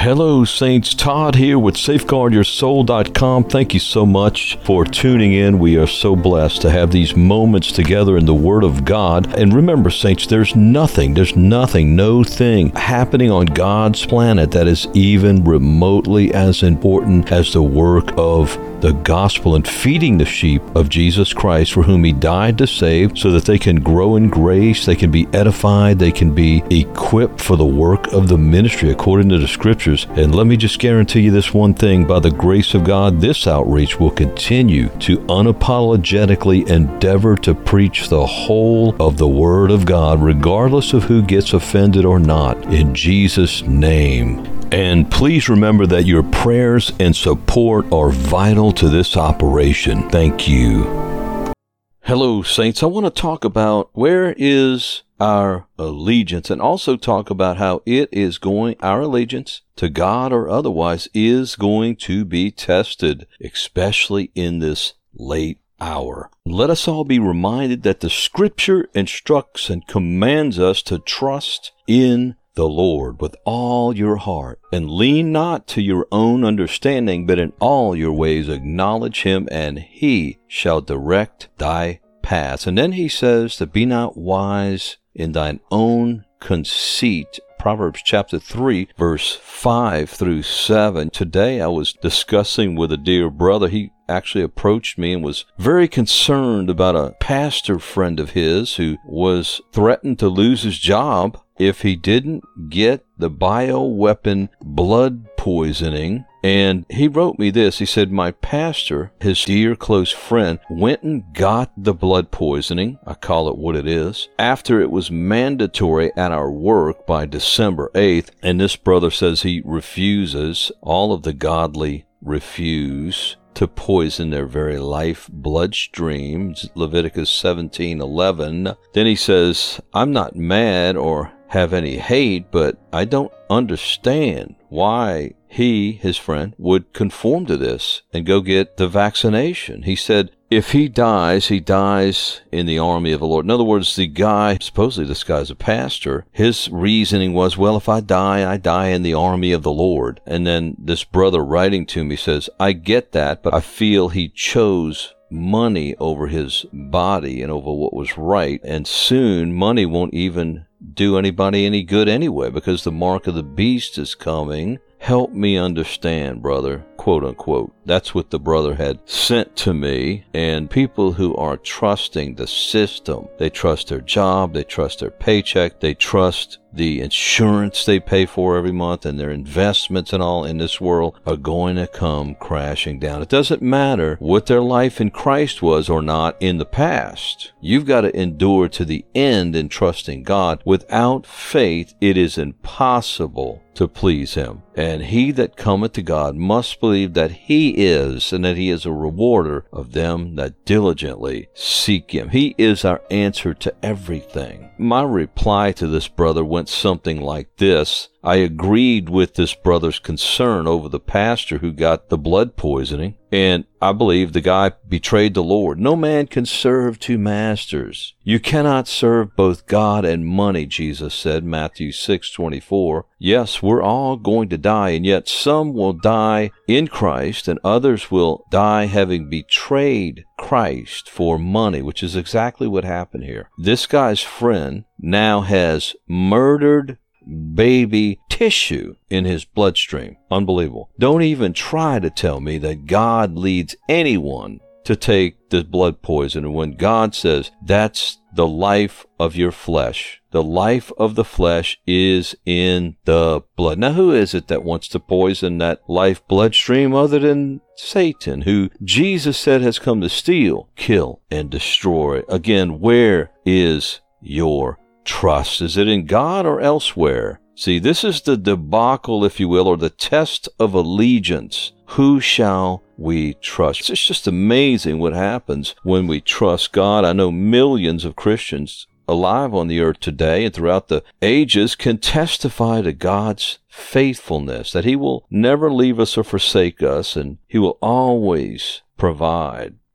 Hello, Saints. Todd here with SafeguardYourSoul.com. Thank you so much for tuning in. We are so blessed to have these moments together in the Word of God. And remember, Saints, there's nothing, no thing happening on God's planet that is even remotely as important as the work of the gospel and feeding the sheep of Jesus Christ, for whom He died to save, so that they can grow in grace, they can be edified, they can be equipped for the work of the ministry according to the Scriptures. And let me just guarantee you this one thing: by the grace of God, this outreach will continue to unapologetically endeavor to preach the whole of the Word of God, regardless of who gets offended or not, in Jesus' name. And please remember that your prayers and support are vital to this operation. Thank you. Hello, Saints. I want to talk about where is our allegiance, and also talk about how it is going, our allegiance to God or otherwise, is going to be tested, especially in this late hour. Let us all be reminded that the Scripture instructs and commands us to trust in the Lord with all your heart, and lean not to your own understanding, but in all your ways acknowledge Him, and He shall direct thy paths. And then He says to be not wise in thine own conceit. Proverbs chapter 3, verse 5 through 7. Today I was discussing with a dear brother. He actually approached me and was very concerned about a pastor friend of his who was threatened to lose his job if he didn't get the bioweapon blood poisoning. And he wrote me this. He said, my pastor, his dear close friend, went and got the blood poisoning, I call it what it is, after it was mandatory at our work by December 8th. And this brother says he refuses, all of the godly refuse to poison their very life bloodstream, Leviticus 17:11. Then he says, I'm not mad or have any hate, but I don't understand why he, his friend, would conform to this and go get the vaccination. He said, if he dies in the army of the Lord. In other words, the guy, supposedly this guy's a pastor, his reasoning was, well, if I die in the army of the Lord. And then this brother writing to me says, I get that, but I feel he chose money over his body and over what was right. And soon money won't even do anybody any good anyway, because the mark of the beast is coming. Help me understand, brother, quote unquote. That's what the brother had sent to me. And people who are trusting the system, they trust their job, they trust their paycheck, they trust the insurance they pay for every month, and their investments and all in this world are going to come crashing down. It doesn't matter what their life in Christ was or not in the past. You've got to endure to the end in trusting God. Without faith, it is impossible to please Him. And he that cometh to God must believe that He is, and that He is a rewarder of them that diligently seek Him. He is our answer to everything. My reply to this brother went something like this. I agreed with this brother's concern over the pastor who got the blood poisoning, and I believe the guy betrayed the Lord. No man can serve two masters. You cannot serve both God and money, Jesus said, Matthew 6:24. Yes, we're all going to die, and yet some will die in Christ, and others will die having betrayed Christ for money, which is exactly what happened here. This guy's friend now has murdered baby tissue in his bloodstream. Unbelievable. Don't even try to tell me that God leads anyone to take the blood poison, and when God says that's the life of your flesh, the life of the flesh is in the blood. Now, who is it that wants to poison that life bloodstream other than Satan, who Jesus said has come to steal, kill, and destroy? Again, where is your trust? Is it in God or elsewhere? See, this is the debacle, if you will, or the test of allegiance. Who shall we trust? It's just amazing what happens when we trust God. I know millions of Christians alive on the earth today and throughout the ages can testify to God's faithfulness, that He will never leave us or forsake us, and He will always provide.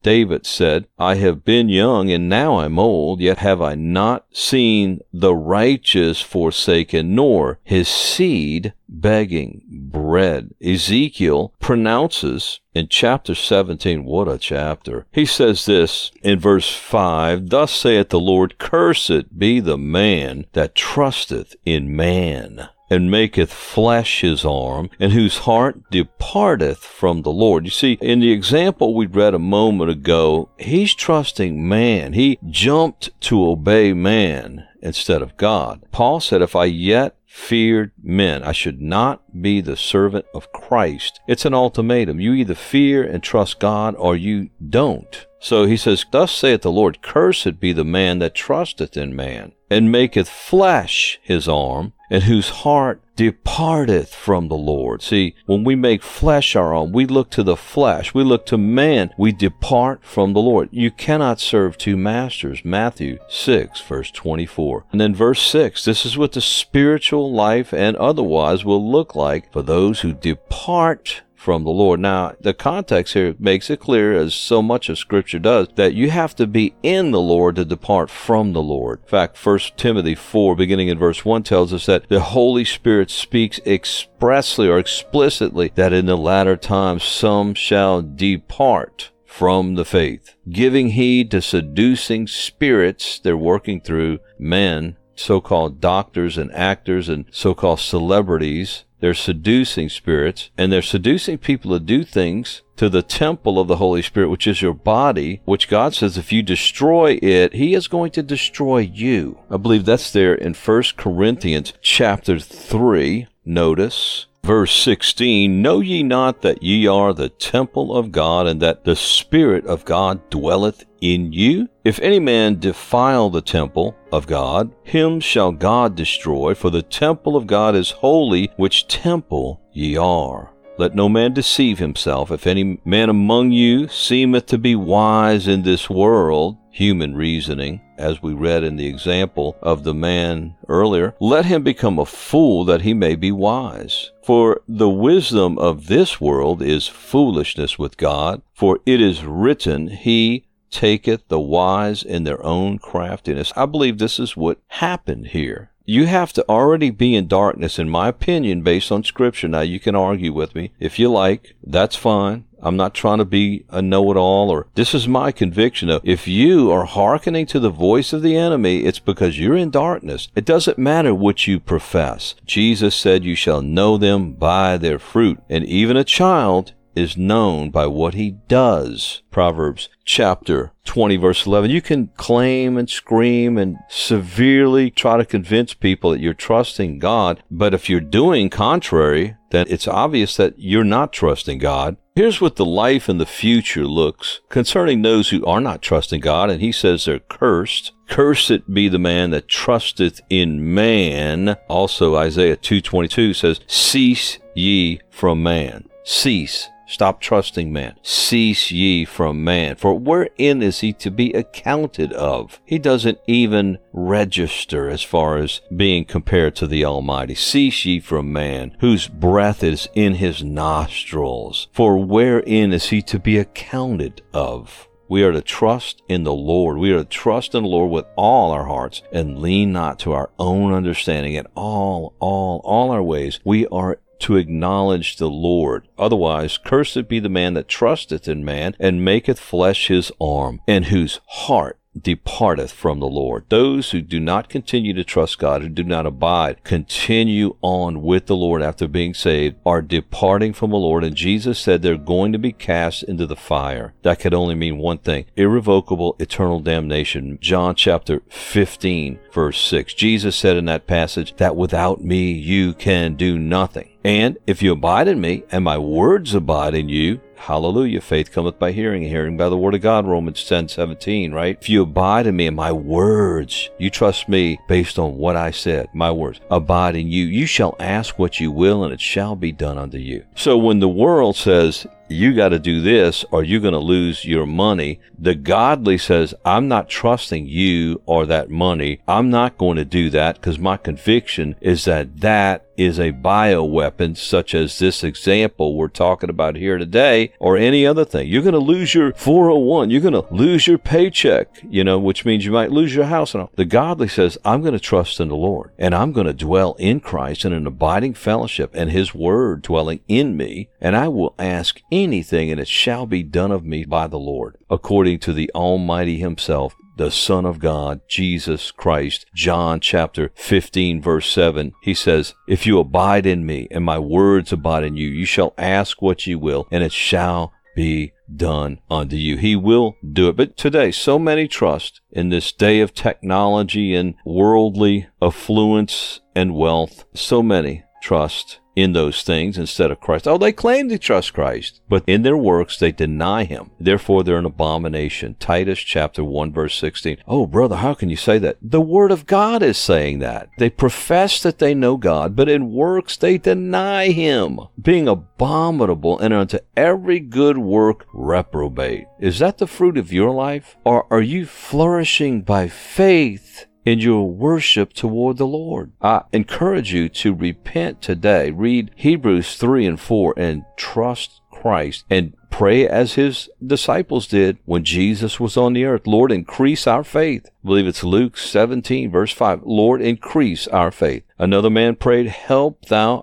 David said, I have been young and now I'm old, yet have I not seen the righteous forsaken, nor his seed begging bread. Ezekiel pronounces in chapter 17, what a chapter. He says this in verse 5, Thus saith the Lord, Cursed be the man that trusteth in man, and maketh flesh his arm, and whose heart departeth from the Lord. You see, in the example we read a moment ago, he's trusting man. He jumped to obey man instead of God. Paul said, if I yet feared men, I should not be the servant of Christ. It's an ultimatum. You either fear and trust God or you don't. So he says, Thus saith the Lord, Cursed be the man that trusteth in man, and maketh flesh his arm, and whose heart departeth from the Lord. See, when we make flesh our own, we look to the flesh, we look to man, we depart from the Lord. You cannot serve two masters. Matthew 6, verse 24. And then verse 6, this is what the spiritual life and otherwise will look like for those who depart from the Lord. Now, the context here makes it clear, as so much of Scripture does, that you have to be in the Lord to depart from the Lord. In fact, 1 Timothy 4, beginning in verse 1, tells us that the Holy Spirit speaks expressly or explicitly that in the latter times some shall depart from the faith, giving heed to seducing spirits. They're working through men, so-called doctors and actors and so-called celebrities. They're seducing spirits, and they're seducing people to do things to the temple of the Holy Spirit, which is your body, which God says if you destroy it, He is going to destroy you. I believe that's there in 1 Corinthians chapter 3. Notice verse 16, Know ye not that ye are the temple of God, and that the Spirit of God dwelleth in you? If any man defile the temple of God, him shall God destroy, for the temple of God is holy, which temple ye are. Let no man deceive himself. If any man among you seemeth to be wise in this world, human reasoning, as we read in the example of the man earlier, let him become a fool that he may be wise. For the wisdom of this world is foolishness with God, for it is written, He taketh the wise in their own craftiness. I believe this is what happened here. You have to already be in darkness, in my opinion, based on Scripture. Now, you can argue with me if you like. That's fine. I'm not trying to be a know-it-all, or this is my conviction of, if you are hearkening to the voice of the enemy, it's because you're in darkness. It doesn't matter what you profess. Jesus said, You shall know them by their fruit. And even a child is known by what he does. Proverbs chapter 20, verse 11. You can claim and scream and severely try to convince people that you're trusting God, but if you're doing contrary, then it's obvious that you're not trusting God. Here's what the life and the future looks concerning those who are not trusting God, and he says they're cursed. Cursed be the man that trusteth in man. Also, Isaiah 2:22 says, Cease ye from man. Cease. Stop trusting man. Cease ye from man. For wherein is he to be accounted of? He doesn't even register as far as being compared to the Almighty. Cease ye from man, whose breath is in his nostrils. For wherein is he to be accounted of? We are to trust in the Lord. We are to trust in the Lord with all our hearts and lean not to our own understanding in all our ways. We are to acknowledge the Lord. Otherwise, cursed be the man that trusteth in man, and maketh flesh his arm, and whose heart departeth from the Lord. Those who do not continue to trust God, who do not abide, continue on with the Lord after being saved, are departing from the Lord. And Jesus said they're going to be cast into the fire. That could only mean one thing: irrevocable, eternal damnation. John chapter 15, verse 6. Jesus said in that passage that without me you can do nothing. And if you abide in me, and my words abide in you, hallelujah, faith cometh by hearing, and hearing by the word of God, Romans 10:17, right? If you abide in me and my words, you trust me based on what I said, my words, abide in you, you shall ask what you will, and it shall be done unto you. So when the world says, you got to do this or you're going to lose your money. The godly says, I'm not trusting you or that money. I'm not going to do that because my conviction is that that is a bioweapon, such as this example we're talking about here today, or any other thing. You're going to lose your 401. You're going to lose your paycheck, which means you might lose your house and all. The godly says, I'm going to trust in the Lord, and I'm going to dwell in Christ in an abiding fellowship and his word dwelling in me, and I will ask anything, and it shall be done of me by the Lord, according to the Almighty himself, the Son of God, Jesus Christ. John chapter 15, verse 7, he says, if you abide in me and my words abide in you, you shall ask what you will, and it shall be done unto you. He will do it. But today, so many trust in this day of technology and worldly affluence and wealth. So many trust in those things instead of Christ. Oh, they claim to trust Christ, but in their works they deny him. Therefore, they're an abomination. Titus chapter 1, verse 16. Oh, brother, how can you say that? The Word of God is saying that. They profess that they know God, but in works they deny him, being abominable and unto every good work reprobate. Is that the fruit of your life? Or are you flourishing by faith in your worship toward the Lord? I encourage you to repent today. Read Hebrews 3 and 4 and trust Christ and pray as his disciples did when Jesus was on the earth. Lord, increase our faith. I believe it's Luke 17, verse 5. Lord, increase our faith. Another man prayed, help thou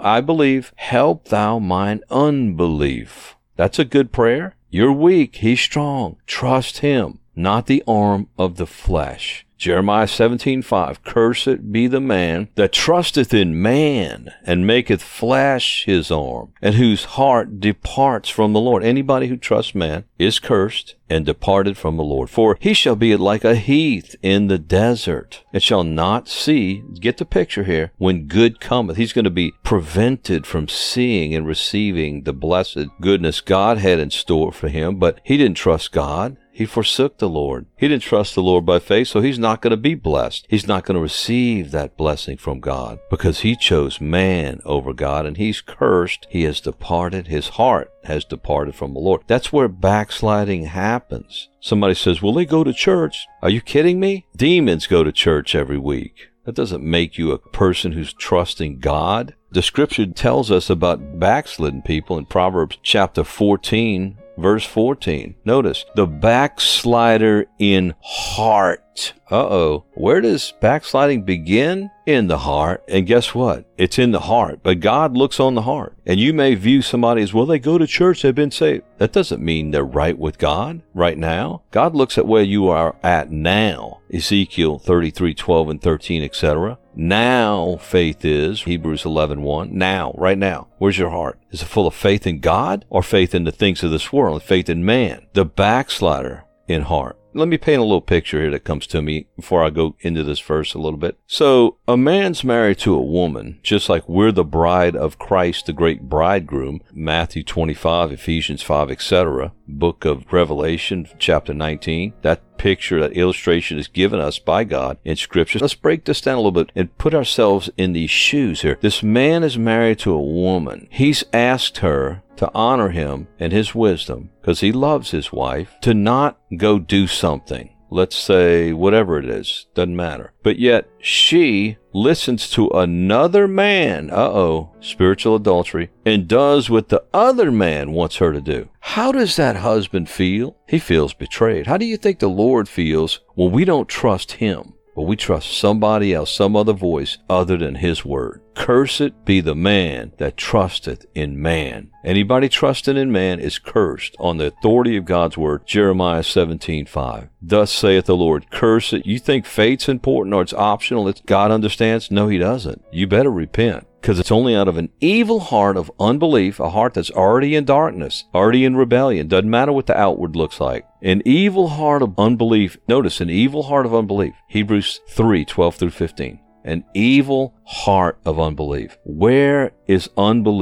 mine unbelief. That's a good prayer. You're weak, he's strong. Trust him, not the arm of the flesh. Jeremiah 17:5, cursed be the man that trusteth in man and maketh flesh his arm, and whose heart departs from the Lord. Anybody who trusts man is cursed and departed from the Lord. For he shall be like a heath in the desert, and shall not see, get the picture here, when good cometh. He's going to be prevented from seeing and receiving the blessed goodness God had in store for him, but he didn't trust God. He forsook the Lord. He didn't trust the Lord by faith, so he's not going to be blessed. He's not going to receive that blessing from God because he chose man over God, and he's cursed. He has departed. His heart has departed from the Lord. That's where backsliding happens. Somebody says, well, they go to church. Are you kidding me? Demons go to church every week. That doesn't make you a person who's trusting God. The scripture tells us about backslidden people in Proverbs chapter 14, verse 14. Notice, the backslider in heart. Where does backsliding begin? In the heart. And guess what? It's in the heart. But God looks on the heart. And you may view somebody as, well, they go to church, they've been saved. That doesn't mean they're right with God right now. God looks at where you are at now. Ezekiel 33:12 and 13, etc. Now faith is, Hebrews 11:1. Now, right now. Where's your heart? Is it full of faith in God or faith in the things of this world, faith in man? The backslider in heart. Let me paint a little picture here that comes to me before I go into this verse a little bit. So, a man's married to a woman, just like we're the bride of Christ, the great bridegroom, Matthew 25, Ephesians 5, etc., book of Revelation, chapter 19. That picture, that illustration is given us by God in Scripture. Let's break this down a little bit and put ourselves in these shoes here. This man is married to a woman. He's asked her to honor him and his wisdom, because he loves his wife, to not go do something. Let's say whatever it is, doesn't matter. But yet she listens to another man, spiritual adultery, and does what the other man wants her to do. How does that husband feel? He feels betrayed. How do you think the Lord feels when we don't trust him, but we trust somebody else, some other voice other than his word? Cursed be the man that trusteth in man. Anybody trusting in man is cursed on the authority of God's word. Jeremiah 17:5. Thus saith the Lord, curse it. You think faith's important or it's optional, it's God understands? No, he doesn't. You better repent, because it's only out of an evil heart of unbelief, a heart that's already in darkness, already in rebellion. Doesn't matter what the outward looks like. An evil heart of unbelief. Notice, an evil heart of unbelief. Hebrews 3:12 through 15. An evil heart of unbelief. Where is unbelief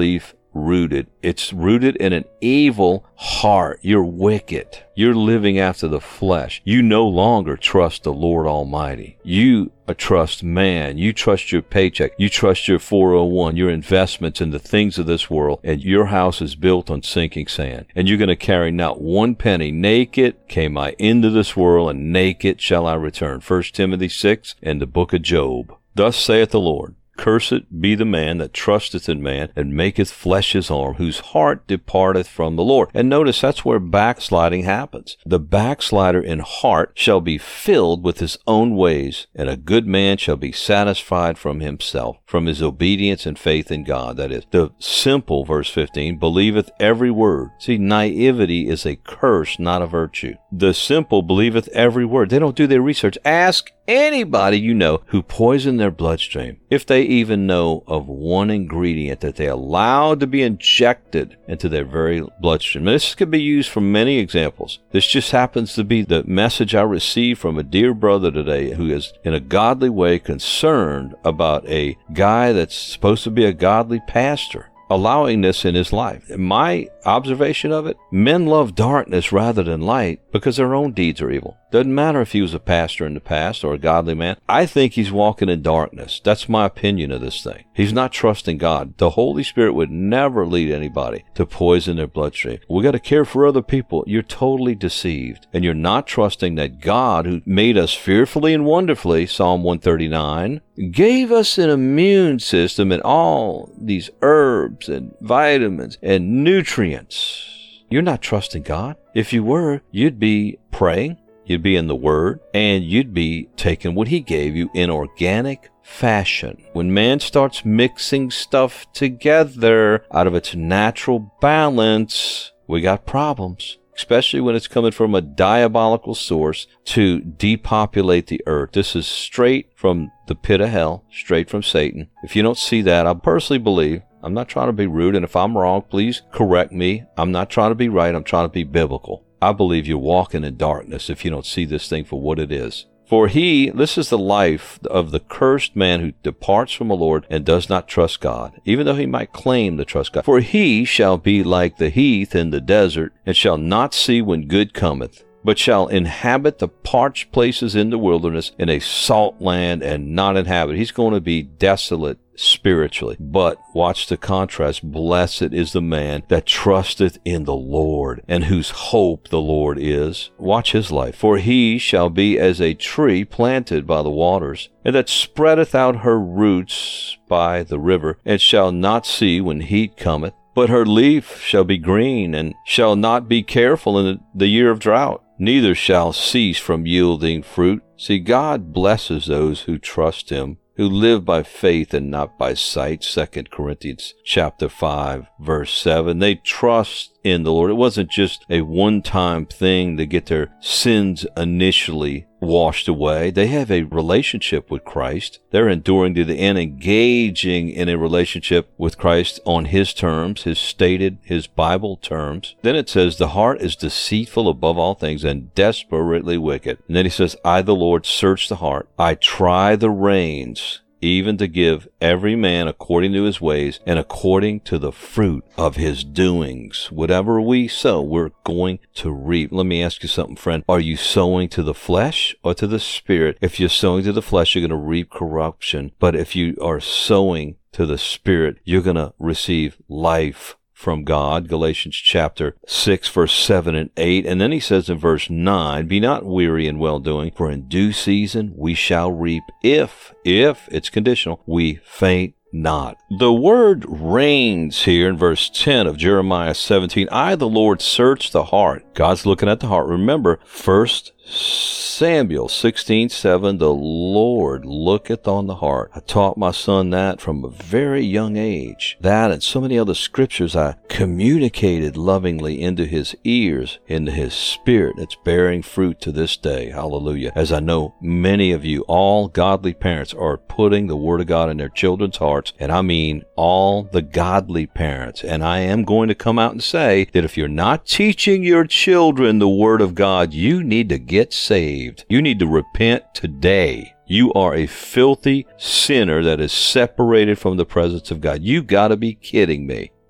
rooted. It's rooted in an evil heart. You're wicked. You're living after the flesh. You no longer trust the Lord Almighty. You trust man. You trust your paycheck. You trust your 401, your investments in the things of this world, and your house is built on sinking sand. And you're going to carry not one penny. Naked came I into this world, and naked shall I return. 1 Timothy 6 and the book of Job. Thus saith the Lord, Cursed be the man that trusteth in man, and maketh flesh his arm, whose heart departeth from the Lord. And notice that's where backsliding happens. The backslider in heart shall be filled with his own ways, and a good man shall be satisfied from himself, from his obedience and faith in God. That is, the simple, verse 15, believeth every word. See, naivety is a curse, not a virtue. The simple believeth every word. They don't do their research. Ask anybody you know who poisoned their bloodstream, if they even know of one ingredient that they allowed to be injected into their very bloodstream. Now, this could be used for many examples. This just happens to be the message I received from a dear brother today who is in a godly way concerned about a guy that's supposed to be a godly pastor allowing this in his life. My observation of it, men love darkness rather than light because their own deeds are evil. Doesn't matter if he was a pastor in the past or a godly man. I think he's walking in darkness. That's my opinion of this thing. He's not trusting God. The Holy Spirit would never lead anybody to poison their bloodstream. We got to care for other people. You're totally deceived, and you're not trusting that God, who made us fearfully and wonderfully, Psalm 139, gave us an immune system and all these herbs and vitamins and nutrients. You're not trusting God. If you were, you'd be praying, you'd be in the Word, and you'd be taking what He gave you in organic fashion. When man starts mixing stuff together out of its natural balance, we got problems. Especially when it's coming from a diabolical source to depopulate the earth. This is straight from the pit of hell, straight from Satan. If you don't see that, I personally believe, I'm not trying to be rude, and if I'm wrong, please correct me. I'm not trying to be right, I'm trying to be biblical. I believe you're walking in darkness if you don't see this thing for what it is. For this is the life of the cursed man who departs from the Lord and does not trust God, even though he might claim to trust God. For he shall be like the heath in the desert, and shall not see when good cometh, but shall inhabit the parched places in the wilderness, in a salt land, and not inhabit. He's going to be desolate spiritually. But watch the contrast. Blessed is the man that trusteth in the Lord, and whose hope the Lord is. Watch his life. For he shall be as a tree planted by the waters, and that spreadeth out her roots by the river, and shall not see when heat cometh. But her leaf shall be green, and shall not be careful in the year of drought, neither shall cease from yielding fruit. See, God blesses those who trust Him, who live by faith and not by sight. 2 Corinthians chapter 5, verse 7. They trust in the Lord. It wasn't just a one-time thing to get their sins initially washed away. They have a relationship with Christ. They're enduring to the end, engaging in a relationship with Christ on His terms, His Bible terms. Then it says, the heart is deceitful above all things and desperately wicked. And then He says, I, the Lord, search the heart. I try the reins, even to give every man according to his ways and according to the fruit of his doings. Whatever we sow, we're going to reap. Let me ask you something, friend. Are you sowing to the flesh or to the Spirit? If you're sowing to the flesh, you're going to reap corruption. But if you are sowing to the Spirit, you're going to receive life from God. Galatians chapter 6, verse 7 and 8. And then he says in verse 9, be not weary in well-doing, for in due season we shall reap if it's conditional, we faint not. The word reigns here in verse 10 of Jeremiah 17. I, the Lord, search the heart. God's looking at the heart. Remember, 1 Samuel 16:7, the Lord looketh on the heart. I taught my son that from a very young age. That and so many other scriptures I communicated lovingly into his ears, into his spirit. It's bearing fruit to this day. Hallelujah. As I know many of you, all godly parents, are putting the Word of God in their children's hearts, and I mean all the godly parents. And I am going to come out and say that if you're not teaching your children the Word of God, you need to get saved. You need to repent today. You are a filthy sinner that is separated from the presence of God. You got to be kidding me.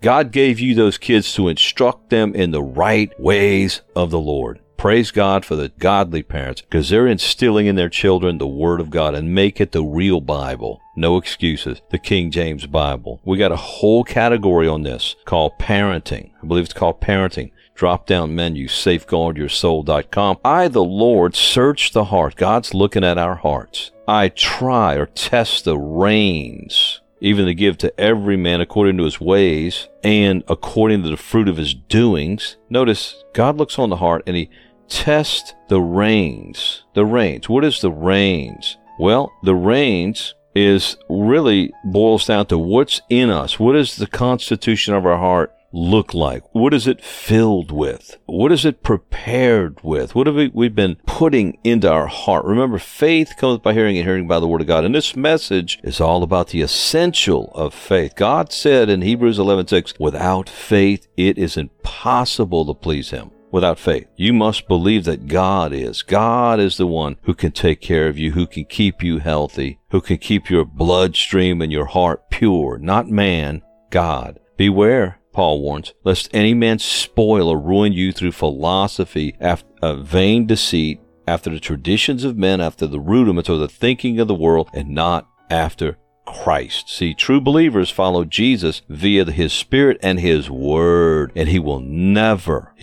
God gave you those kids to instruct them in the right ways of the Lord. Praise God for the godly parents, because they're instilling in their children the Word of God, and make it the real Bible. No excuses. The King James Bible. We got a whole category on this called parenting. I believe it's called parenting. Drop down menu, safeguardyoursoul.com. I, the Lord, search the heart. God's looking at our hearts. I try or test the reins, even to give to every man according to his ways and according to the fruit of his doings. Notice, God looks on the heart and he tests the reins. The reins. What is the reins? Well, the reins is really boils down to what's in us. What is the constitution of our heart look like? What is it filled with? What is it prepared with? What have we've been putting into our heart? Remember, faith comes by hearing and hearing by the Word of God. And this message is all about the essential of faith. God said in Hebrews 11:6, without faith, it is impossible to please Him. Without faith, you must believe that God is the one who can take care of you, who can keep you healthy, who can keep your bloodstream and your heart pure. Not man, God. Beware, Paul warns, lest any man spoil or ruin you through philosophy, after vain deceit, after the traditions of men, after the rudiments or the thinking of the world, and not after Christ. See, true believers follow Jesus via His Spirit and His Word, and He will never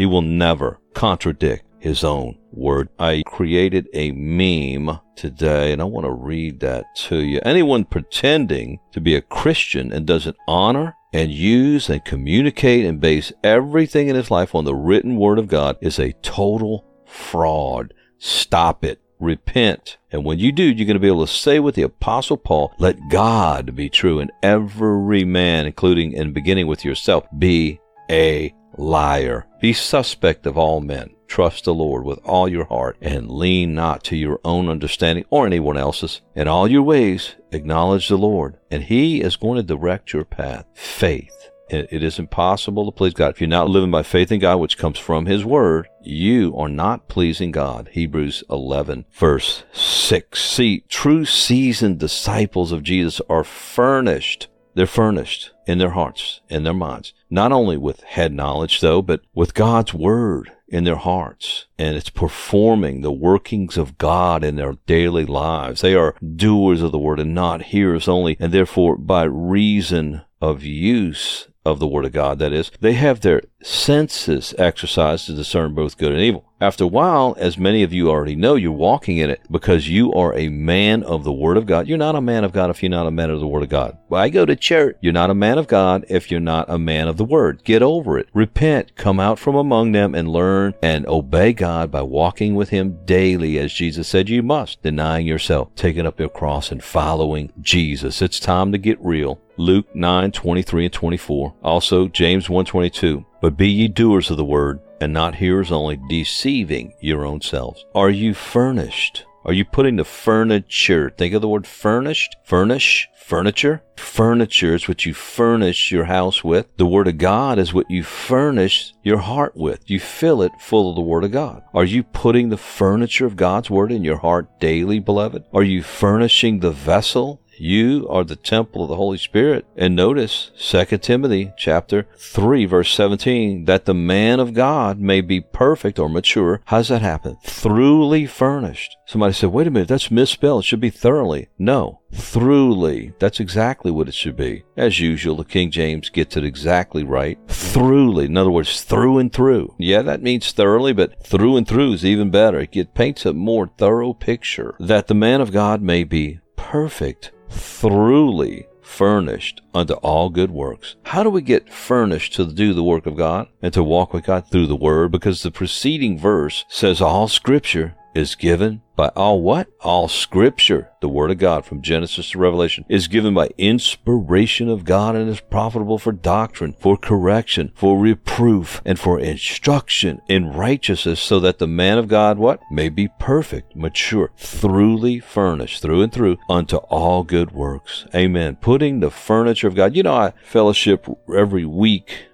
contradict His own Word. I created a meme today, and I want to read that to you. Anyone pretending to be a Christian and doesn't honor and use and communicate and base everything in his life on the written Word of God is a total fraud. Stop it. Repent. And when you do, you're going to be able to say with the Apostle Paul, let God be true and every man, including and beginning with yourself, be a liar. Be suspect of all men. Trust the Lord with all your heart and lean not to your own understanding or anyone else's. In all your ways, acknowledge the Lord, and He is going to direct your path. Faith. It is impossible to please God. If you're not living by faith in God, which comes from His Word, you are not pleasing God. Hebrews 11, verse 6. See, true seasoned disciples of Jesus are furnished. They're furnished in their hearts, in their minds, not only with head knowledge, though, but with God's Word in their hearts. And it's performing the workings of God in their daily lives. They are doers of the Word and not hearers only, and therefore by reason of use of the Word of God, that is, they have their senses exercised to discern both good and evil. After a while, as many of you already know, you're walking in it because you are a man of the Word of God. You're not a man of God if you're not a man of the Word of God. Well, I go to church. You're not a man of God if you're not a man of the Word. Get over it. Repent. Come out from among them and learn and obey God by walking with Him daily, as Jesus said you must, denying yourself, taking up your cross, and following Jesus. It's time to get real. Luke 9:23 and 24. Also, James 1:22. But be ye doers of the word, and not hearers only, deceiving your own selves. Are you furnished? Are you putting the furniture? Think of the word furnished. Furnish. Furniture. Furniture is what you furnish your house with. The Word of God is what you furnish your heart with. You fill it full of the Word of God. Are you putting the furniture of God's Word in your heart daily, beloved? Are you furnishing the vessel? You are the temple of the Holy Spirit. And notice 2 Timothy chapter 3, verse 17, that the man of God may be perfect or mature. How does that happen? Thoroughly furnished. Somebody said, wait a minute, that's misspelled. It should be thoroughly. No, thoroughly. That's exactly what it should be. As usual, the King James gets it exactly right. Thoroughly. In other words, through and through. Yeah, that means thoroughly, but through and through is even better. It paints a more thorough picture. That the man of God may be perfect, thoroughly furnished unto all good works. How do we get furnished to do the work of God and to walk with God? Through the Word, because the preceding verse says all Scripture is given by all what? All Scripture, the Word of God from Genesis to Revelation, is given by inspiration of God and is profitable for doctrine, for correction, for reproof, and for instruction in righteousness, so that the man of God, what? May be perfect, mature, thoroughly furnished, through and through, unto all good works. Amen. Putting the furniture of God. You know, I fellowship every week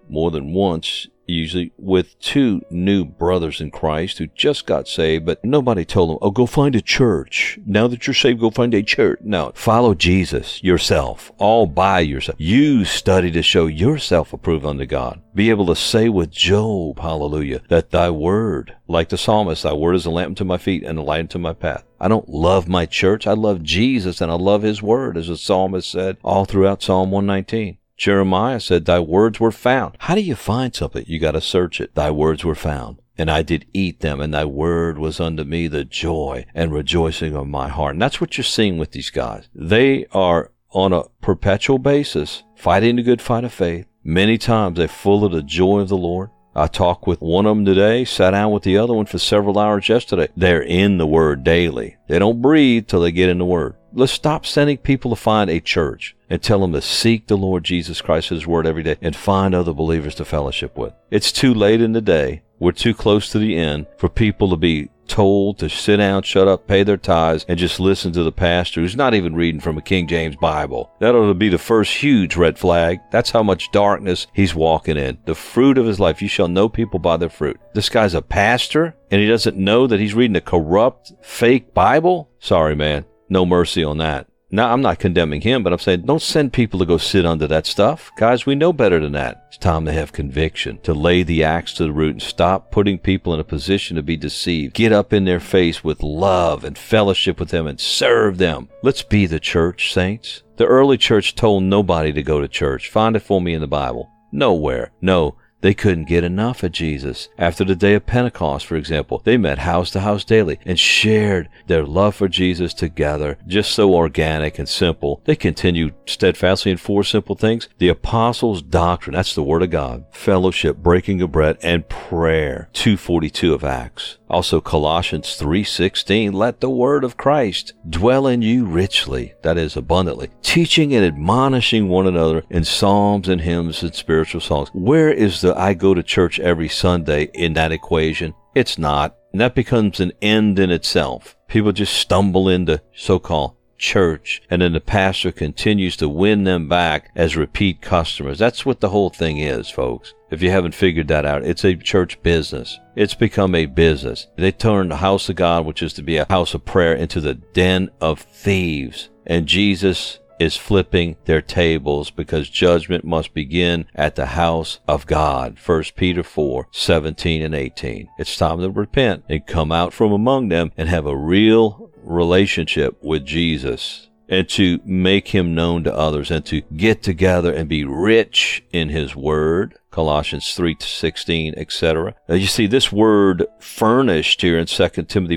more than once, usually with two new brothers in Christ who just got saved, but nobody told them, oh, go find a church. Now that you're saved, go find a church. No, follow Jesus yourself, all by yourself. You study to show yourself approved unto God. Be able to say with Job, hallelujah, that thy word, like the psalmist, thy word is a lamp unto my feet and a light unto my path. I don't love my church. I love Jesus and I love his word, as the psalmist said all throughout Psalm 119. Jeremiah said, thy words were found. How do you find something? You got to search it. Thy words were found, and I did eat them, and thy word was unto me the joy and rejoicing of my heart. And that's what you're seeing with these guys. They are on a perpetual basis fighting the good fight of faith. Many times they're full of the joy of the Lord. I talked with one of them today, sat down with the other one for several hours yesterday. They're in the Word daily. They don't breathe till they get in the Word. Let's stop sending people to find a church and tell them to seek the Lord Jesus Christ, his word every day, and find other believers to fellowship with. It's too late in the day. We're too close to the end for people to be told to sit down, shut up, pay their tithes, and just listen to the pastor who's not even reading from a King James Bible. That ought to be the first huge red flag. That's how much darkness he's walking in. The fruit of his life, you shall know people by their fruit. This guy's a pastor, and he doesn't know that he's reading a corrupt, fake Bible? Sorry, man. No mercy on that. Now, I'm not condemning him, but I'm saying don't send people to go sit under that stuff. Guys, we know better than that. It's time to have conviction, to lay the axe to the root and stop putting people in a position to be deceived. Get up in their face with love and fellowship with them and serve them. Let's be the church, saints. The early church told nobody to go to church. Find it for me in the Bible. Nowhere. No. They couldn't get enough of Jesus. After the day of Pentecost, for example, they met house to house daily and shared their love for Jesus together, just so organic and simple. They continued steadfastly in four simple things: the apostles' doctrine, that's the word of God, fellowship, breaking of bread, and prayer, 2:42 of Acts. Also Colossians 3:16, let the word of Christ dwell in you richly, that is abundantly, teaching and admonishing one another in psalms and hymns and spiritual songs. Where is the I go to church every Sunday in that equation? It's not. And that becomes an end in itself. People just stumble into so-called church, and then the pastor continues to win them back as repeat customers. That's what the whole thing is, folks. If you haven't figured that out, it's a church business. It's become a business. They turned the house of God, which is to be a house of prayer, into the den of thieves. And Jesus is flipping their tables because judgment must begin at the house of God. 1 Peter 4:17 and 18. It's time to repent and come out from among them and have a real relationship with Jesus, and to make him known to others, and to get together and be rich in his word. Colossians 3:16, etc. Now you see this word furnished here in 2 Timothy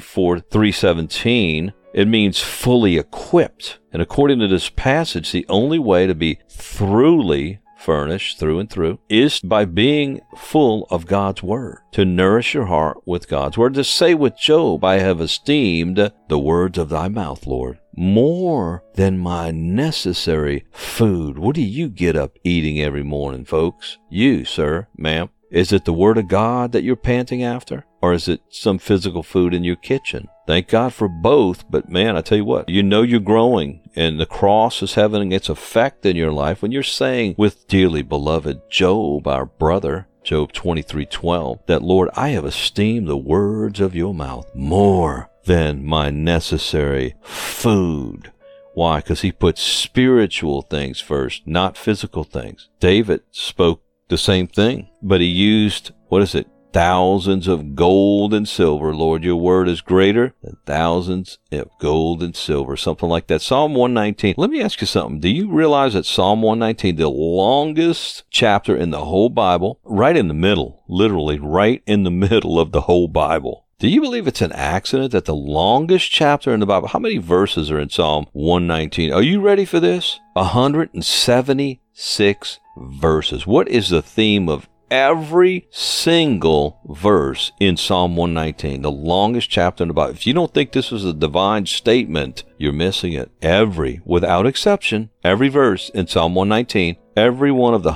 4:3-17. It means fully equipped. And according to this passage, the only way to be thoroughly furnished through and through is by being full of God's word, to nourish your heart with God's word, to say with Job, I have esteemed the words of thy mouth, Lord, more than my necessary food. What do you get up eating every morning, folks? You, sir, ma'am. Is it the word of God that you're panting after? Or is it some physical food in your kitchen? Thank God for both, but man, I tell you what, you know you're growing, and the cross is having its effect in your life when you're saying with dearly beloved Job, our brother, Job 23:12, that Lord, I have esteemed the words of your mouth more than my necessary food. Why? Because he put spiritual things first, not physical things. David spoke the same thing, but he used, thousands of gold and silver. Lord, your word is greater than thousands of gold and silver. Something like that. Psalm 119. Let me ask you something. Do you realize that Psalm 119, the longest chapter in the whole Bible, right in the middle, literally right in the middle of the whole Bible? Do you believe it's an accident that the longest chapter in the Bible, how many verses are in Psalm 119? Are you ready for this? 176 verses. What is the theme of every single verse in Psalm 119, the longest chapter in the Bible? If you don't think this is a divine statement, you're missing it. Without exception, every verse in Psalm 119, every one of the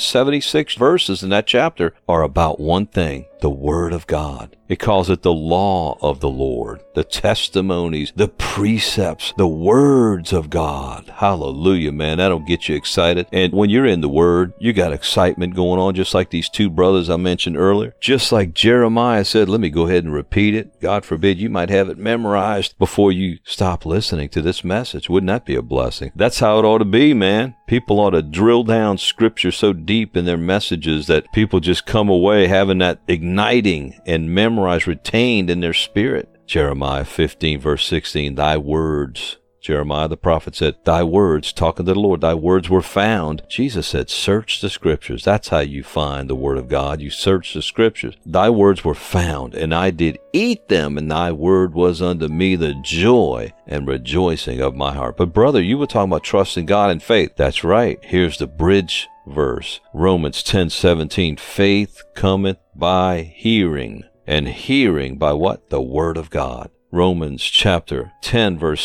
176 verses in that chapter are about one thing, the Word of God. It calls it the law of the Lord, the testimonies, the precepts, the words of God. Hallelujah, man. That'll get you excited. And when you're in the Word, you got excitement going on, just like these two brothers I mentioned earlier. Just like Jeremiah said, let me go ahead and repeat it. God forbid you might have it memorized before you stop listening to this message. Wouldn't that be a blessing? That's how it ought to be, man. People ought to drill down Scripture so deep in their messages that people just come away having that igniting and memorized, retained in their spirit. Jeremiah 15, verse 16, thy words. Jeremiah the prophet said, thy words, talking to the Lord, thy words were found. Jesus said, search the Scriptures. That's how you find the Word of God. You search the Scriptures. Thy words were found, and I did eat them, and thy word was unto me the joy and rejoicing of my heart. But brother, you were talking about trusting God and faith. That's right. Here's the bridge verse. Romans 10:17. Faith cometh by hearing, and hearing by what? The Word of God. Romans chapter 10, verse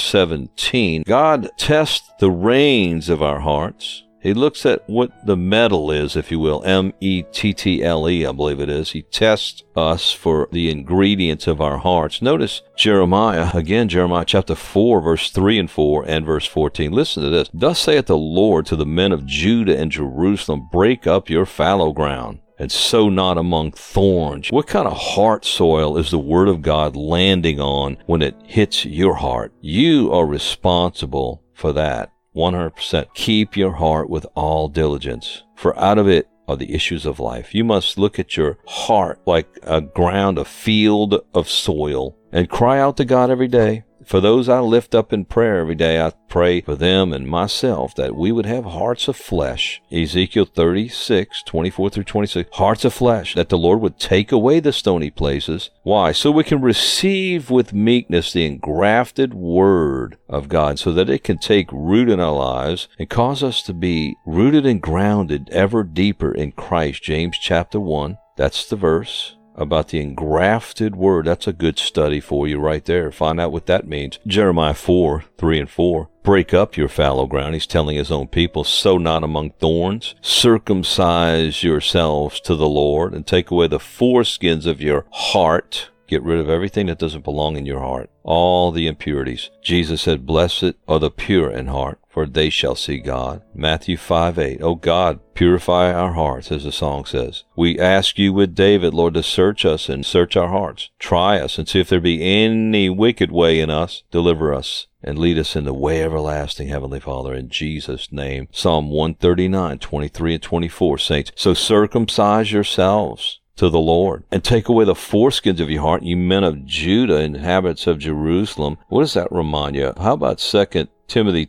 17. God tests the reins of our hearts. He looks at what the metal is, if you will, M-E-T-T-L-E, I believe it is. He tests us for the ingredients of our hearts. Notice Jeremiah, again, Jeremiah chapter 4, verse 3 and 4 and verse 14. Listen to this. Thus saith the Lord to the men of Judah and Jerusalem, break up your fallow ground, and sow not among thorns. What kind of heart soil is the Word of God landing on when it hits your heart? You are responsible for that. 100%. Keep your heart with all diligence, for out of it are the issues of life. You must look at your heart like a ground, a field of soil, and cry out to God every day. For those I lift up in prayer every day, I pray for them and myself that we would have hearts of flesh. Ezekiel 36, 24 through 26. Hearts of flesh, that the Lord would take away the stony places. Why? So we can receive with meekness the engrafted Word of God, so that it can take root in our lives and cause us to be rooted and grounded ever deeper in Christ. James chapter 1, that's the verse about the engrafted Word. That's a good study for you right there. Find out what that means. Jeremiah 4, 3 and 4. Break up your fallow ground. He's telling his own people, sow not among thorns. Circumcise yourselves to the Lord, and take away the foreskins of your heart. Get rid of everything that doesn't belong in your heart, all the impurities. Jesus said, blessed are the pure in heart, for they shall see God. Matthew 5:8. Oh God, purify our hearts, as the song says. We ask you with David, Lord, to search us and search our hearts. Try us and see if there be any wicked way in us. Deliver us and lead us in the way everlasting, Heavenly Father, in Jesus' name. Psalm 139, 23 and 24, saints. So circumcise yourselves to the Lord, and take away the foreskins of your heart, you men of Judah, inhabitants of Jerusalem. What does that remind you of? How about 2 Timothy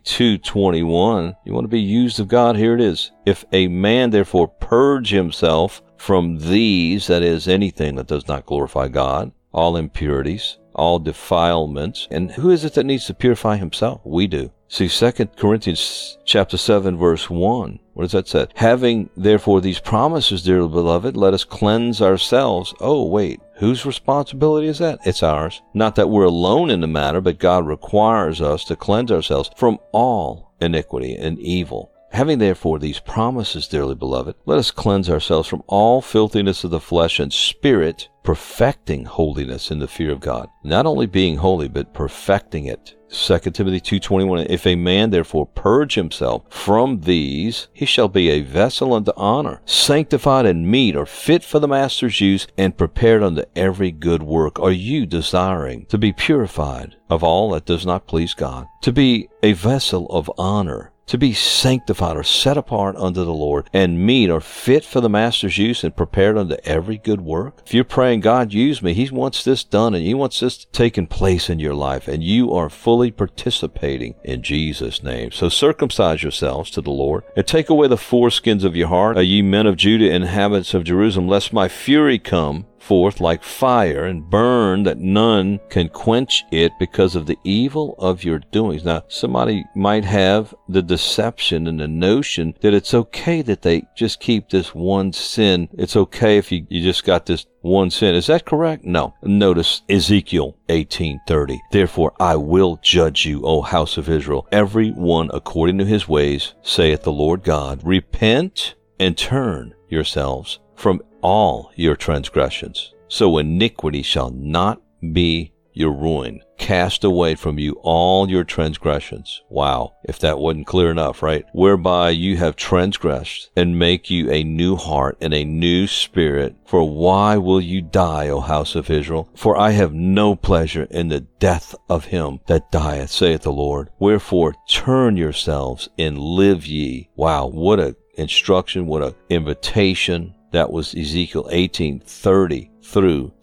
2:21? You want to be used of God? Here it is. If a man therefore purge himself from these, that is, anything that does not glorify God, all impurities, all defilements. And who is it that needs to purify himself? We do. See, 2 Corinthians chapter 7, verse 1. What does that say? Having, therefore, these promises, dear beloved, let us cleanse ourselves. Oh, wait. Whose responsibility is that? It's ours. Not that we're alone in the matter, but God requires us to cleanse ourselves from all iniquity and evil. Having therefore these promises, dearly beloved, let us cleanse ourselves from all filthiness of the flesh and spirit, perfecting holiness in the fear of God. Not only being holy, but perfecting it. 2 Timothy 2:21, if a man therefore purge himself from these, he shall be a vessel unto honor, sanctified and meet, or fit for the master's use, and prepared unto every good work. Are you desiring to be purified of all that does not please God? To be a vessel of honor? To be sanctified or set apart unto the Lord, and meet or fit for the master's use, and prepared unto every good work? If you're praying, God, use me, He wants this done, and He wants this taking place in your life, and you are fully participating in Jesus' name. So circumcise yourselves to the Lord, and take away the foreskins of your heart, ye men of Judah, inhabitants of Jerusalem, lest my fury come forth like fire, and burn that none can quench it because of the evil of your doings. Now, somebody might have the deception and the notion that it's okay that they just keep this one sin. It's okay if you just got this one sin. Is that correct? No. Notice Ezekiel 18:30. Therefore I will judge you, O house of Israel, every one according to his ways, saith the Lord God. Repent and turn yourselves from all your transgressions, so iniquity shall not be your ruin. Cast away from you all your transgressions. Wow, if that wasn't clear enough, right? Whereby you have transgressed, and make you a new heart and a new spirit. For why will you die, O house of Israel? For I have no pleasure in the death of him that dieth, saith the Lord. Wherefore turn yourselves and live ye. Wow, what a instruction, what a invitation. That was Ezekiel 18:30 through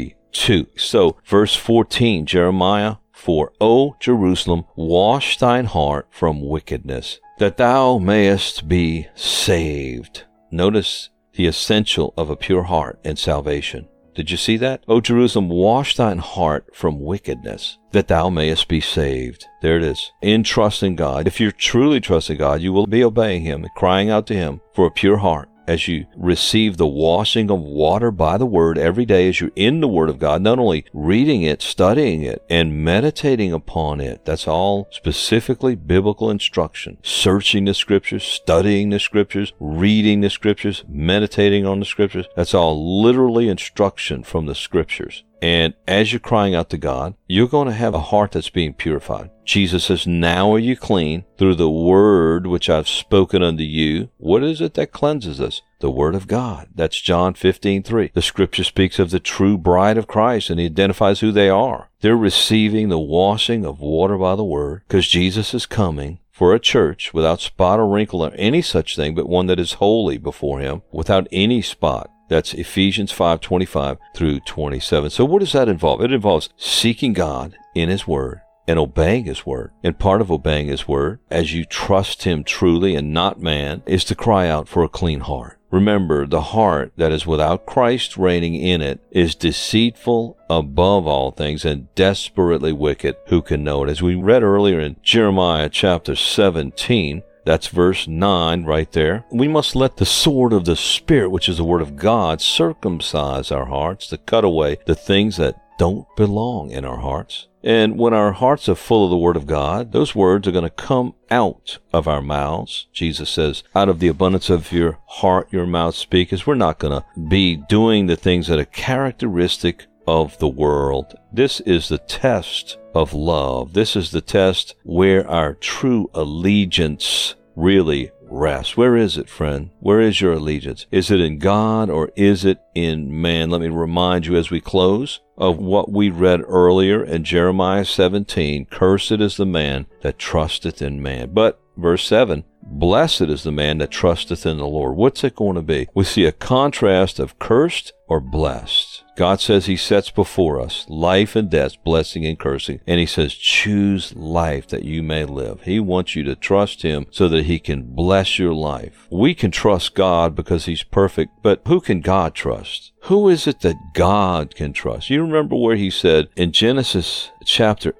32. So, verse 14, Jeremiah 4, O Jerusalem, wash thine heart from wickedness, that thou mayest be saved. Notice the essential of a pure heart and salvation. Did you see that? O Jerusalem, wash thine heart from wickedness, that thou mayest be saved. There it is. In trusting God. If you're truly trusting God, you will be obeying him, crying out to him for a pure heart. As you receive the washing of water by the Word every day, as you're in the Word of God, not only reading it, studying it, and meditating upon it. That's all specifically biblical instruction. Searching the Scriptures, studying the Scriptures, reading the Scriptures, meditating on the Scriptures. That's all literally instruction from the Scriptures. And as you're crying out to God, you're going to have a heart that's being purified. Jesus says, now are you clean through the word which I've spoken unto you. What is it that cleanses us? The word of God. That's John 15:3. The scripture speaks of the true bride of Christ, and he identifies who they are. They're receiving the washing of water by the word, because Jesus is coming for a church without spot or wrinkle or any such thing, but one that is holy before him, without any spot. That's Ephesians 5:25 through 27. So what does that involve? It involves seeking God in his word and obeying his word. And part of obeying his word, as you trust him truly and not man, is to cry out for a clean heart. Remember, the heart that is without Christ reigning in it is deceitful above all things and desperately wicked. Who can know it? As we read earlier in Jeremiah chapter 17, that's verse 9 right there. We must let the sword of the Spirit, which is the word of God, circumcise our hearts to cut away the things that don't belong in our hearts. And when our hearts are full of the word of God, those words are going to come out of our mouths. Jesus says, out of the abundance of your heart, your mouth speaketh. We're not going to be doing the things that are characteristic of the world. This is the test of love. This is the test where our true allegiance really rests. Where is it, friend? Where is your allegiance? Is it in God or is it in man? Let me remind you as we close of what we read earlier in Jeremiah 17. Cursed is the man that trusteth in man. But verse 7, blessed is the man that trusteth in the Lord. What's it going to be? We see a contrast of cursed or blessed. God says he sets before us life and death, blessing and cursing. And he says, choose life that you may live. He wants you to trust him so that he can bless your life. We can trust God because he's perfect, but who can God trust? Who is it that God can trust? You remember where he said in Genesis chapter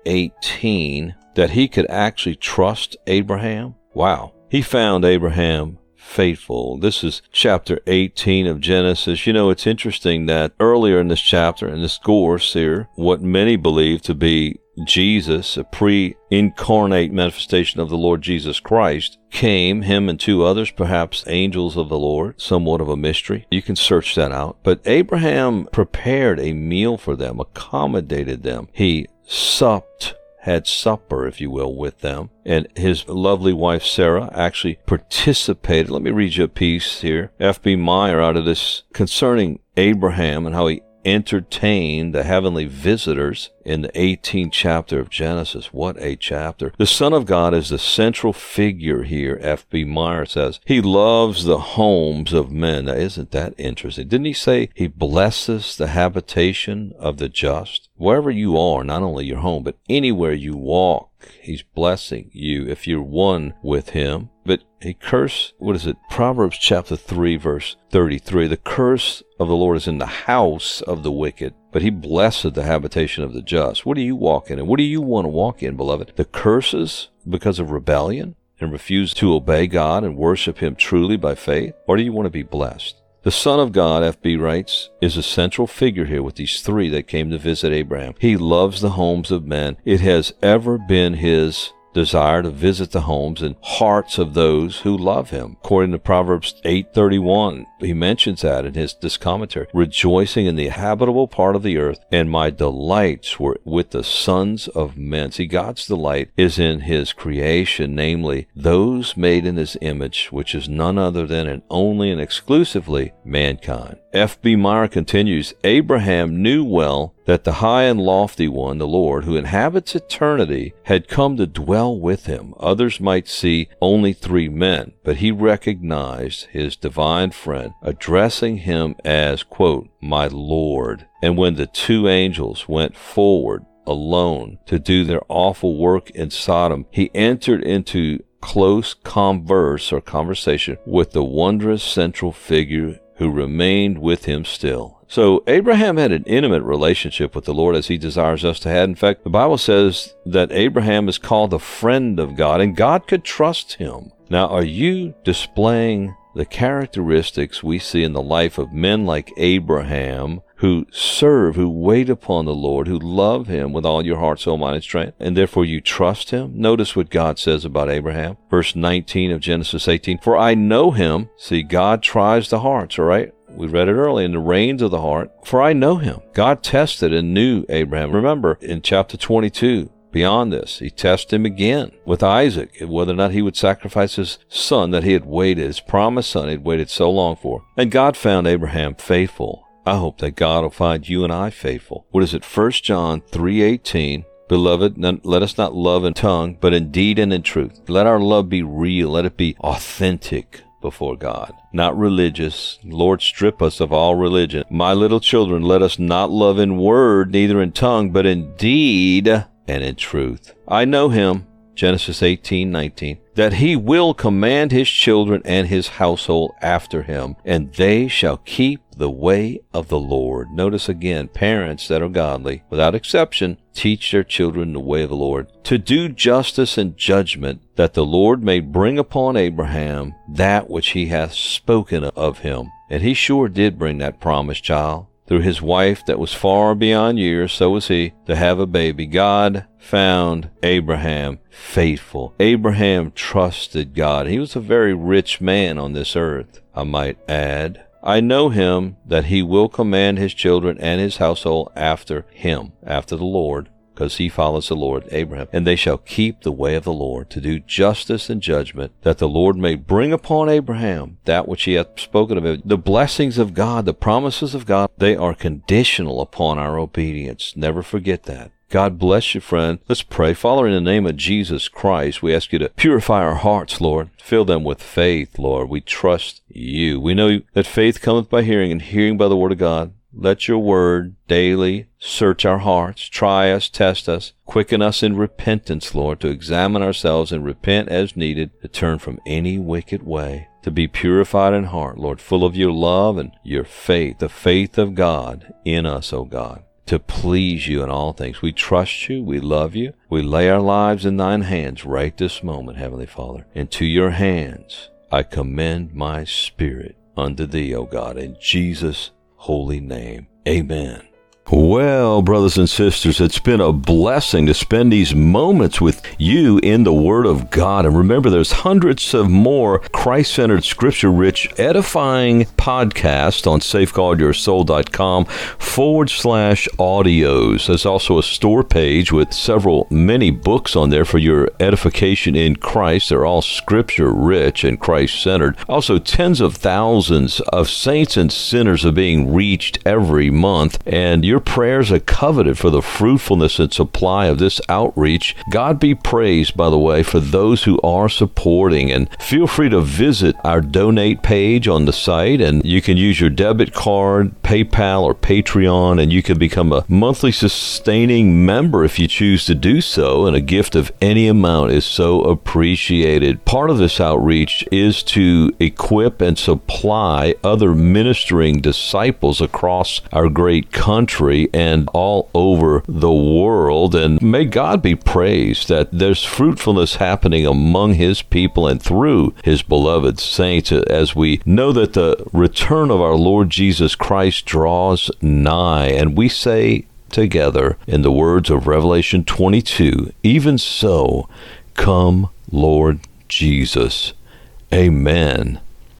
18 that he could actually trust Abraham? Wow. He found Abraham faithful. This is chapter 18 of Genesis. You know, it's interesting that earlier in this chapter, in this course here, what many believe to be Jesus, a pre-incarnate manifestation of the Lord Jesus Christ, came, him and two others, perhaps angels of the Lord, somewhat of a mystery. You can search that out. But Abraham prepared a meal for them, accommodated them. He supped, had supper, if you will, with them. And his lovely wife, Sarah, actually participated. Let me read you a piece here. F.B. Meyer out of this concerning Abraham and how he entertained the heavenly visitors in the 18th chapter of Genesis. What a chapter. The Son of God is the central figure here, F.B. Meyer says. He loves the homes of men. Now, isn't that interesting? Didn't he say he blesses the habitation of the just? Wherever you are, not only your home, but anywhere you walk, he's blessing you if you're one with him. But he cursed, Proverbs chapter 3, verse 33. The curse of the Lord is in the house of the wicked, but he blessed the habitation of the just. What do you walk in? And what do you want to walk in, beloved? The curses because of rebellion and refuse to obey God and worship him truly by faith? Or do you want to be blessed? The Son of God, F.B. writes, is a central figure here with these three that came to visit Abraham. He loves the homes of men. It has ever been his desire to visit the homes and hearts of those who love him. According to Proverbs 8:31, he mentions that in this commentary, rejoicing in the habitable part of the earth, and my delights were with the sons of men. See, God's delight is in his creation, namely those made in his image, which is none other than and only and exclusively mankind. F.B. Meyer continues, Abraham knew well that the high and lofty one, the Lord, who inhabits eternity, had come to dwell with him. Others might see only three men, but he recognized his divine friend, addressing him as, quote, my Lord. And when the two angels went forward alone to do their awful work in Sodom, he entered into close conversation with the wondrous central figure who remained with him still. So Abraham had an intimate relationship with the Lord as he desires us to have. In fact, the Bible says that Abraham is called the friend of God, and God could trust him. Now, are you displaying the characteristics we see in the life of men like Abraham, who serve, who wait upon the Lord, who love him with all your heart, soul, mind, and strength, and therefore you trust him? Notice what God says about Abraham. Verse 19 of Genesis 18, for I know him. See, God tries the hearts, all right? We read it early in the reins of the heart. For I know him. God tested and knew Abraham. Remember, in chapter 22, beyond this, he tested him again with Isaac, whether or not he would sacrifice his son that he had waited, his promised son he had waited so long for. And God found Abraham faithful. I hope that God will find you and I faithful. What is it? 1 John 3:18. Beloved, let us not love in tongue, but in deed and in truth. Let our love be real. Let it be authentic before God, not religious. Lord, strip us of all religion. My little children, let us not love in word, neither in tongue, but in deed and in truth. I know him, Genesis 18:19, that he will command his children and his household after him, and they shall keep the way of the Lord. Notice again, parents that are godly, without exception, teach their children the way of the Lord, to do justice and judgment, that the Lord may bring upon Abraham that which he hath spoken of him. And he sure did bring that promised child. Through his wife that was far beyond years, so was he, to have a baby. God found Abraham faithful. Abraham trusted God. He was a very rich man on this earth, I might add. I know him that he will command his children and his household after him, after the Lord, because he follows the Lord, Abraham. And they shall keep the way of the Lord, to do justice and judgment, that the Lord may bring upon Abraham that which he hath spoken of him. The blessings of God, the promises of God, they are conditional upon our obedience. Never forget that. God bless you, friend. Let's pray. Father, in the name of Jesus Christ, we ask you to purify our hearts, Lord. Fill them with faith, Lord. We trust you. We know that faith cometh by hearing, and hearing by the word of God. Let your word daily search our hearts, try us, test us, quicken us in repentance, Lord, to examine ourselves and repent as needed, to turn from any wicked way, to be purified in heart, Lord, full of your love and your faith, the faith of God in us, O God, to please you in all things. We trust you. We love you. We lay our lives in thine hands right this moment, Heavenly Father. Into your hands I commend my spirit unto thee, O God, in Jesus' holy name. Amen. Well, brothers and sisters, it's been a blessing to spend these moments with you in the Word of God. And remember, there's hundreds of more Christ-centered, scripture-rich, edifying podcasts on safeguardyoursoul.com/audios. There's also a store page with many books on there for your edification in Christ. They're all scripture-rich and Christ-centered. Also, tens of thousands of saints and sinners are being reached every month. And Your prayers are coveted for the fruitfulness and supply of this outreach. God be praised, by the way, for those who are supporting. And feel free to visit our donate page on the site, and you can use your debit card, PayPal, or Patreon, and you can become a monthly sustaining member if you choose to do so, and a gift of any amount is so appreciated. Part of this outreach is to equip and supply other ministering disciples across our great country and all over the world. And may God be praised that there's fruitfulness happening among his people and through his beloved saints, as we know that the return of our Lord Jesus Christ draws nigh. And we say together, in the words of Revelation 22, even so, come, Lord Jesus. Amen